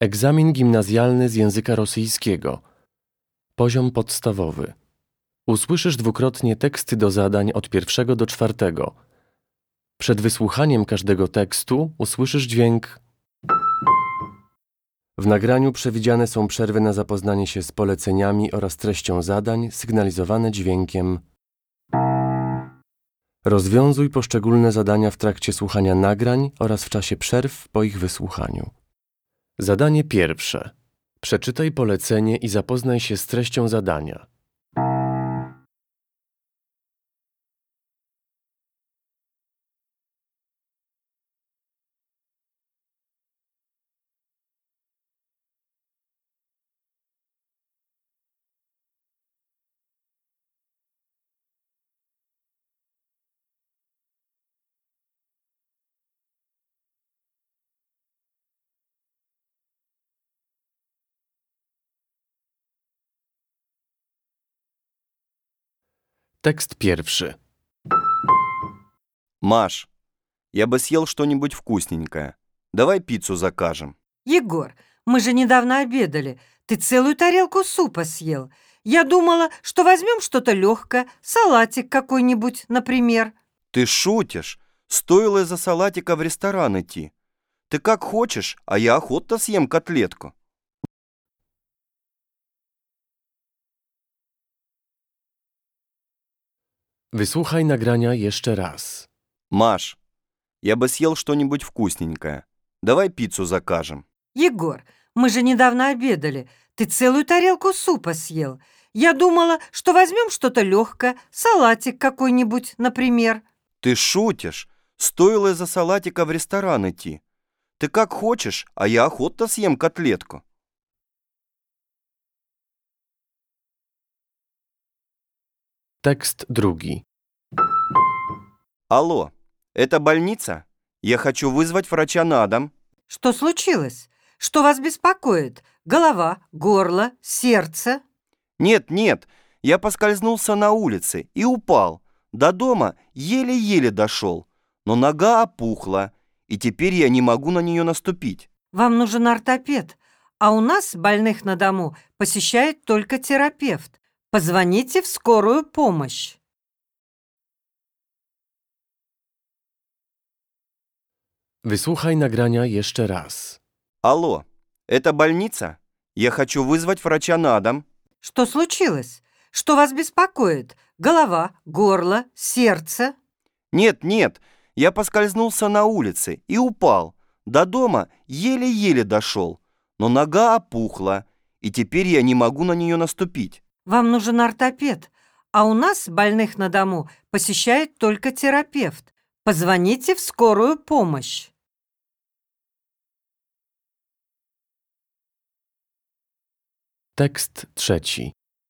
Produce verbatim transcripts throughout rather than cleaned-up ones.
Egzamin gimnazjalny z języka rosyjskiego. Poziom podstawowy. Usłyszysz dwukrotnie teksty do zadań od pierwszego do czwartego. Przed wysłuchaniem każdego tekstu usłyszysz dźwięk. W nagraniu przewidziane są przerwy na zapoznanie się z poleceniami oraz treścią zadań, sygnalizowane dźwiękiem. Rozwiązuj poszczególne zadania w trakcie słuchania nagrań oraz w czasie przerw po ich wysłuchaniu. Zadanie pierwsze. Przeczytaj polecenie i zapoznaj się z treścią zadania. Tekst pierwszy. Маш, я бы съел что-нибудь вкусненькое. Давай пиццу закажем. Егор, мы же недавно обедали. Ты целую тарелку супа съел. Я думала, что возьмем что-то легкое, салатик какой-нибудь, например. Ты шутишь? Стоило из-за салатика в ресторан идти. Ты как хочешь, а я охотно съем котлетку. Wysłuchaj nagrania jeszcze raz. Маш, я бы съел что-нибудь вкусненькое. Давай пиццу закажем. Егор, мы же недавно обедали. Ты целую тарелку супа съел. Я думала, что возьмем что-то легкое, салатик какой-нибудь, например. Ты шутишь? Стоило из-за салатика в ресторан идти. Ты как хочешь, а я охотно съем котлетку. Tekst drugi. Алло, это больница? Я хочу вызвать врача на дом. Что случилось? Что вас беспокоит? Голова, горло, сердце? Нет, нет, я поскользнулся на улице и упал. До дома еле-еле дошел, но нога опухла, и теперь я не могу на нее наступить. Вам нужен ортопед, а у нас больных на дому посещает только терапевт. Позвоните в скорую помощь. Wysłuchaj nagrania jeszcze raz. Алло, это больница? Я хочу вызвать врача на дом. Что случилось? Что вас беспокоит? Голова, горло, сердце? Нет, нет, я поскользнулся на улице и упал. До дома еле-еле дошел, но нога опухла, и теперь я не могу на нее наступить. Вам нужен ортопед, а у нас больных на дому посещает только терапевт. Позвоните в скорую помощь. Tekst trzeci.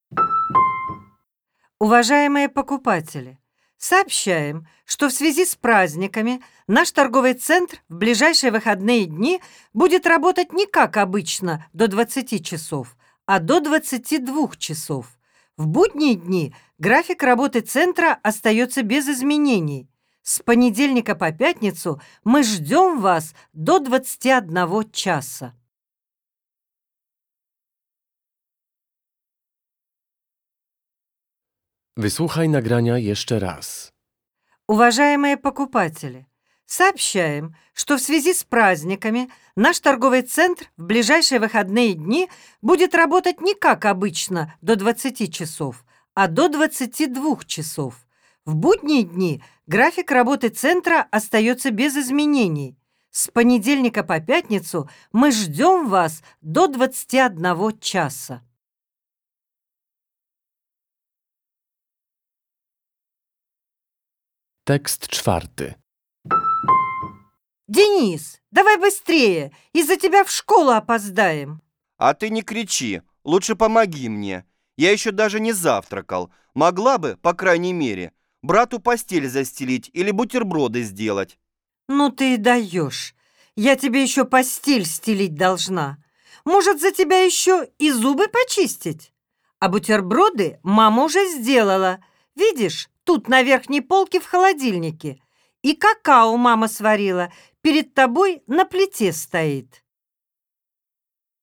Уважаемые покупатели, сообщаем, что в связи с праздниками наш торговый центр в ближайшие выходные дни будет работать не как обычно до двадцати часов, а до двадцати двух часов. В будние дни график работы центра остается без изменений. С понедельника по пятницу мы ждем вас до двадцати одного часа. Wysłuchaj nagrania jeszcze raz. Уважаемые покупатели, сообщаем, что в связи с праздниками наш торговый центр в ближайшие выходные дни будет работать не как обычно до двадцати часов, а до двадцати двух часов. В будние дни график работы центра остается без изменений. С понедельника по пятницу мы ждем вас до двадцати одного часа. Tekst czwarty. Денис, давай быстрее, из-за тебя в школу опоздаем. А ты не кричи, лучше помоги мне. Я еще даже не завтракал. Могла бы, по крайней мере, брату постель застелить или бутерброды сделать. Ну ты и даешь. Я тебе еще постель стелить должна. Может, за тебя еще и зубы почистить? А бутерброды мама уже сделала. Видишь, тут на верхней полке в холодильнике. И какао мама сварила. Перед тобой на плите стоит.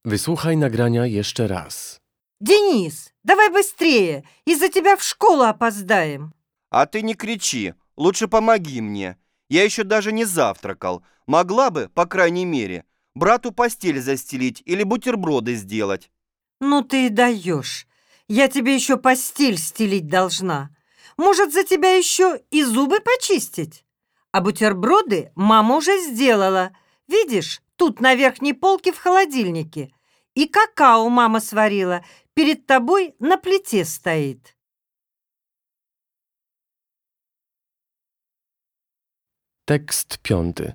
Wysłuchaj nagrania jeszcze raz. Денис, давай быстрее, из-за тебя в школу опоздаем. А ты не кричи, лучше помоги мне. Я еще даже не завтракал. Могла бы, по крайней мере, брату постель застелить или бутерброды сделать. Ну ты и даешь. Я тебе еще постель стелить должна. Может, за тебя еще и зубы почистить? А бутерброды мама уже сделала. Видишь, тут на верхней полке в холодильнике. И какао мама сварила. Перед тобой на плите стоит. Tekst piąty.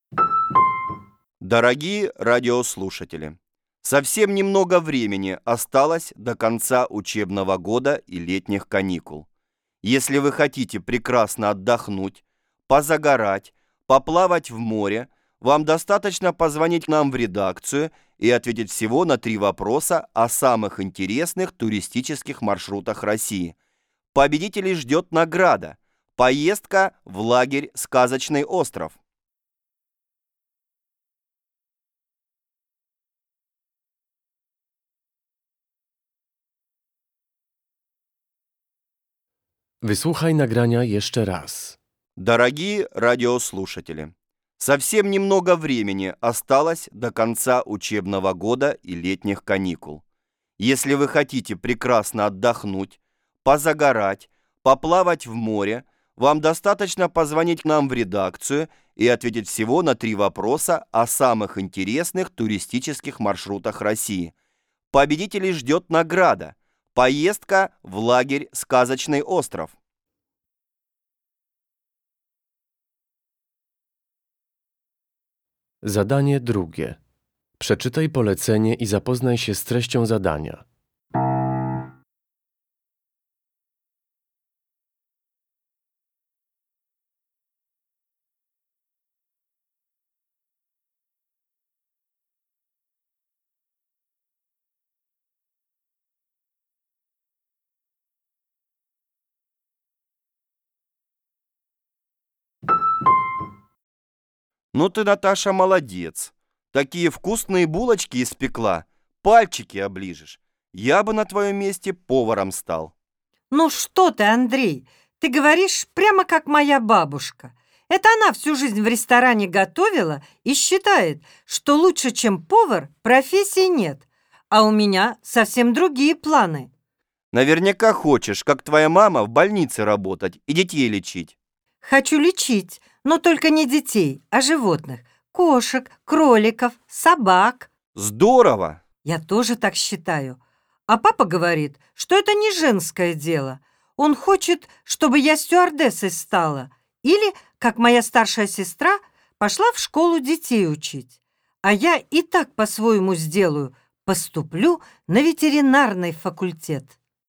Дорогие радиослушатели, совсем немного времени осталось до конца учебного года и летних каникул. Если вы хотите прекрасно отдохнуть, позагорать, поплавать в море, вам достаточно позвонить нам в редакцию и ответить всего на три вопроса о самых интересных туристических маршрутах России. Победителей ждет награда – поездка в лагерь «Сказочный остров». Wysłuchaj nagrania jeszcze raz. Дорогие радиослушатели, совсем немного времени осталось до конца учебного года и летних каникул. Если вы хотите прекрасно отдохнуть, позагорать, поплавать в море, вам достаточно позвонить к нам в редакцию и ответить всего на три вопроса о самых интересных туристических маршрутах России. Победителей ждет награда – поездка в лагерь «Сказочный остров». Zadanie drugie. Przeczytaj polecenie i zapoznaj się z treścią zadania. Ну ты, Наташа, молодец. Такие вкусные булочки испекла. Пальчики оближешь. Я бы на твоем месте поваром стал. Ну что ты, Андрей, ты говоришь прямо как моя бабушка. Это она всю жизнь в ресторане готовила и считает, что лучше, чем повар, профессии нет. А у меня совсем другие планы. Наверняка хочешь, как твоя мама, в больнице работать и детей лечить. Хочу лечить, но только не детей, а животных. Кошек, кроликов, собак. Здорово! Я тоже так считаю. А папа говорит, что это не женское дело. Он хочет, чтобы я стюардессой стала. Или, как моя старшая сестра, пошла в школу детей учить. А я и так по-своему сделаю. Поступлю на ветеринарный факультет.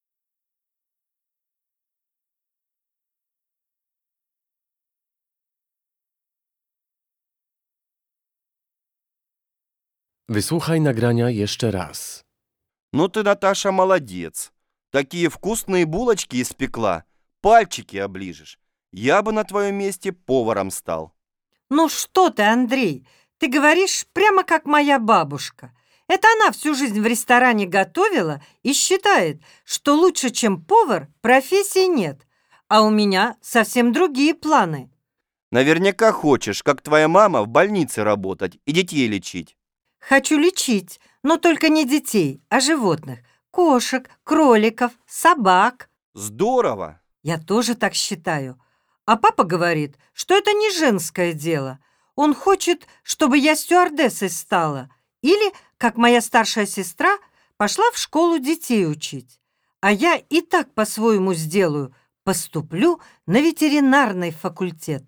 Wysłuchaj nagrania jeszcze raz. Ну ты, Наташа, молодец. Такие вкусные булочки испекла. Пальчики оближешь. Я бы на твоем месте поваром стал. Ну что ты, Андрей, ты говоришь прямо как моя бабушка. Это она всю жизнь в ресторане готовила и считает, что лучше, чем повар, профессии нет. А у меня совсем другие планы. Наверняка хочешь, как твоя мама, в больнице работать и детей лечить. Хочу лечить, но только не детей, а животных. Кошек, кроликов, собак. Здорово! Я тоже так считаю. А папа говорит, что это не женское дело. Он хочет, чтобы я стюардессой стала. Или, как моя старшая сестра, пошла в школу детей учить. А я и так по-своему сделаю. Поступлю на ветеринарный факультет.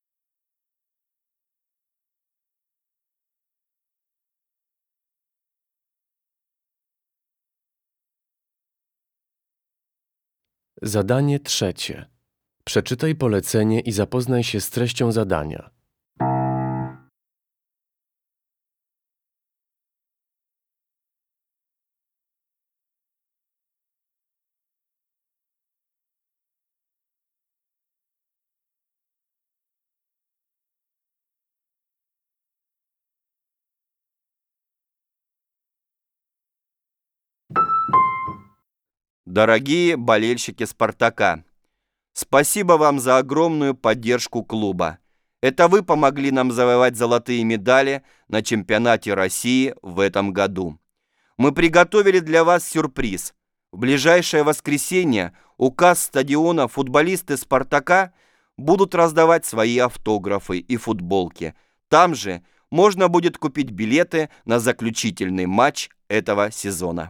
Zadanie trzecie. Przeczytaj polecenie i zapoznaj się z treścią zadania. Дорогие болельщики «Спартака», спасибо вам за огромную поддержку клуба. Это вы помогли нам завоевать золотые медали на чемпионате России в этом году. Мы приготовили для вас сюрприз. В ближайшее воскресенье у касс стадиона футболисты «Спартака» будут раздавать свои автографы и футболки. Там же можно будет купить билеты на заключительный матч этого сезона.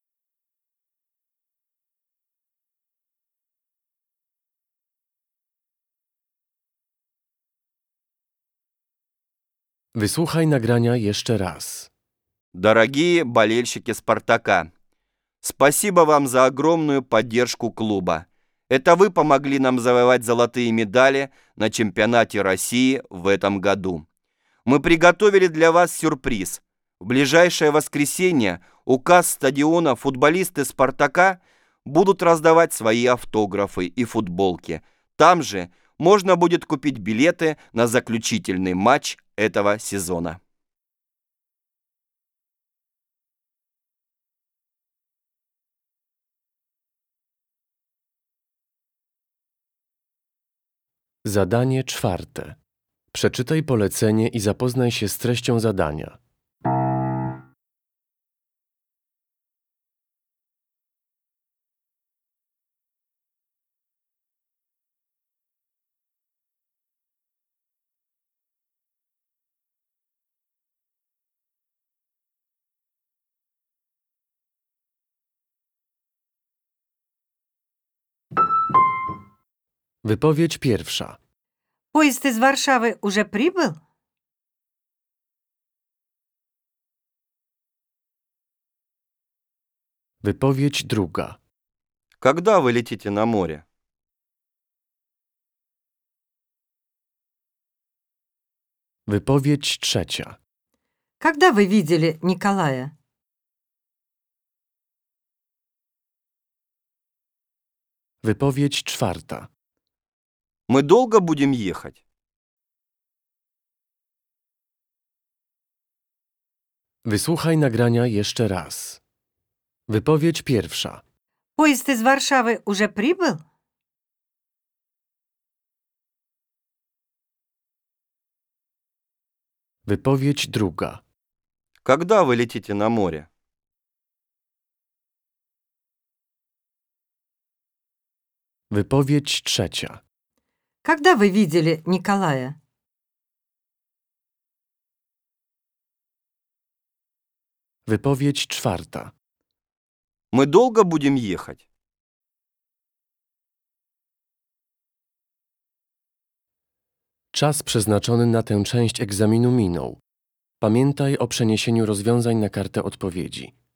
Wysłuchaj nagrania jeszcze raz. Дорогие болельщики «Спартака», спасибо вам за огромную поддержку клуба. Это вы помогли нам завоевать золотые медали на чемпионате России в этом году. Мы приготовили для вас сюрприз. В ближайшее воскресенье у касс стадиона футболисты «Спартака» будут раздавать свои автографы и футболки. Там же можно будет купить билеты на заключительный матч этого сезона. Zadanie czwarte. Przeczytaj polecenie i zapoznaj się z treścią zadania. Wypowiedź pierwsza. Поезд из Варшавы уже прибыл? Wypowiedź druga. Когда вы летите на море? Wypowiedź trzecia. Когда вы видели Николая? Wypowiedź czwarta. Мы долго будем ехать? Wysłuchaj nagrania jeszcze raz. Wypowiedź pierwsza. Поезд из Варшавы уже прибыл? Wypowiedź druga. Когда вы летите на море? Wypowiedź trzecia. Когда вы видели Николая? Wypowiedź czwarta. Мы долго будем ехать? Czas przeznaczony na tę część egzaminu minął. Pamiętaj o przeniesieniu rozwiązań na kartę odpowiedzi.